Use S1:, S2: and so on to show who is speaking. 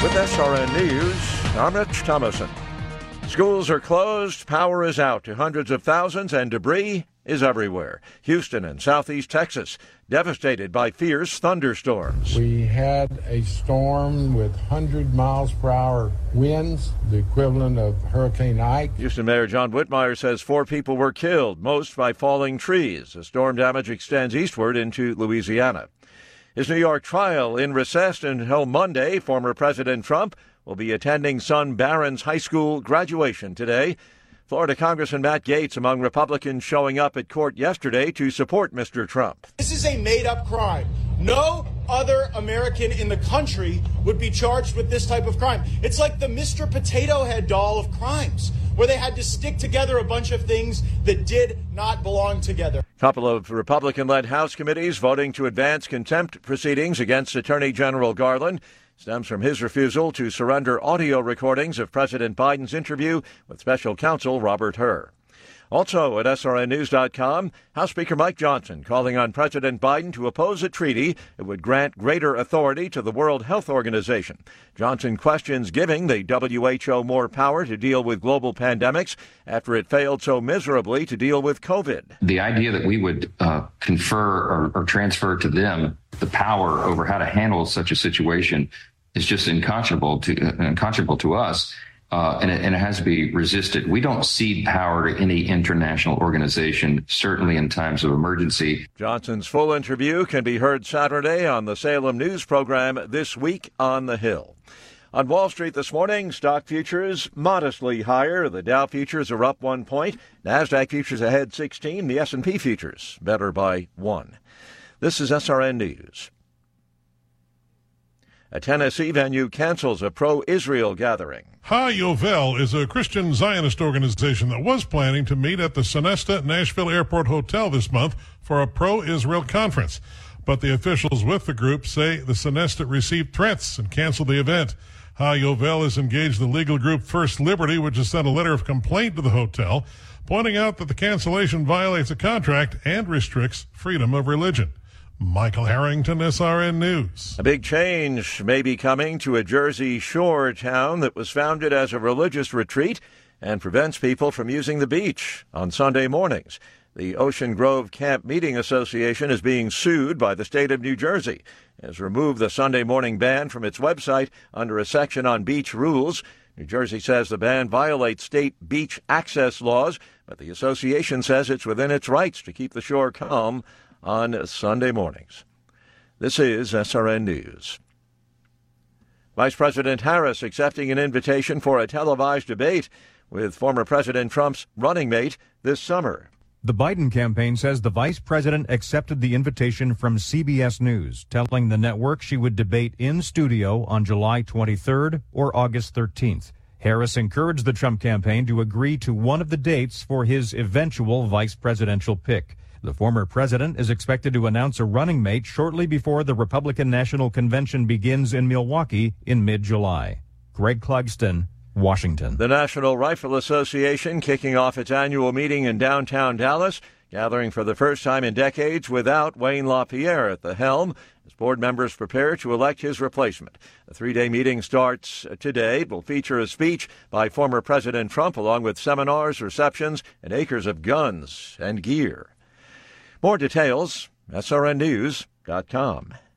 S1: With SRN News, I'm Rich Thomason. Schools are closed, power is out to hundreds of thousands, and debris is everywhere. Houston and southeast Texas devastated by fierce thunderstorms.
S2: We had a storm with 100 miles per hour winds, the equivalent of Hurricane Ike.
S1: Houston Mayor John Whitmire says 4 people were killed, most by falling trees. The storm damage extends eastward into Louisiana. His New York trial in recess until Monday. Former President Trump will be attending son Barron's high school graduation today. Florida Congressman Matt Gaetz among Republicans showing up at court yesterday to support Mr. Trump.
S3: This is a made-up crime. No other American in the country would be charged with this type of crime. It's like the Mr. Potato Head doll of crimes, where they had to stick together a bunch of things that did not belong together.
S1: A couple of Republican-led House committees voting to advance contempt proceedings against Attorney General Garland. Stems from his refusal to surrender audio recordings of President Biden's interview with special counsel Robert Hur. Also at srnnews.com, House Speaker Mike Johnson calling on President Biden to oppose a treaty that would grant greater authority to the World Health Organization. Johnson questions giving the WHO more power to deal with global pandemics after it failed so miserably to deal with COVID.
S4: The idea that we would confer or transfer to them the power over how to handle such a situation is just unconscionable to us. And it has to be resisted. We don't cede power to any international organization, certainly in times of emergency.
S1: Johnson's full interview can be heard Saturday on the Salem News program This Week on the Hill. On Wall Street this morning, stock futures modestly higher. The Dow futures are up 1 point. NASDAQ futures ahead 16. The S&P futures better by 1. This is SRN News. A Tennessee venue cancels a pro-Israel gathering.
S5: Ha-Yovel is a Christian Zionist organization that was planning to meet at the Sonesta Nashville Airport Hotel this month for a pro-Israel conference. But the officials with the group say the Sonesta received threats and canceled the event. Ha-Yovel has engaged the legal group First Liberty, which has sent a letter of complaint to the hotel, pointing out that the cancellation violates a contract and restricts freedom of religion. Michael Harrington, SRN News.
S1: A big change may be coming to a Jersey Shore town that was founded as a religious retreat and prevents people from using the beach on Sunday mornings. The Ocean Grove Camp Meeting Association is being sued by the state of New Jersey. It has removed the Sunday morning ban from its website under a section on beach rules. New Jersey says the ban violates state beach access laws, but the association says it's within its rights to keep the shore calm on Sunday mornings. This is SRN News. Vice President Harris accepting an invitation for a televised debate with former President Trump's running mate this summer.
S6: The Biden campaign says the vice president accepted the invitation from CBS News, telling the network she would debate in studio on July 23rd or August 13th. Harris encouraged the Trump campaign to agree to one of the dates for his eventual vice presidential pick. The former president is expected to announce a running mate shortly before the Republican National Convention begins in Milwaukee in mid-July. Greg Clugston, Washington.
S1: The National Rifle Association kicking off its annual meeting in downtown Dallas, gathering for the first time in decades without Wayne LaPierre at the helm, as board members prepare to elect his replacement. The 3-day meeting starts today. It will feature a speech by former President Trump, along with seminars, receptions, and acres of guns and gear. More details, srnnews.com.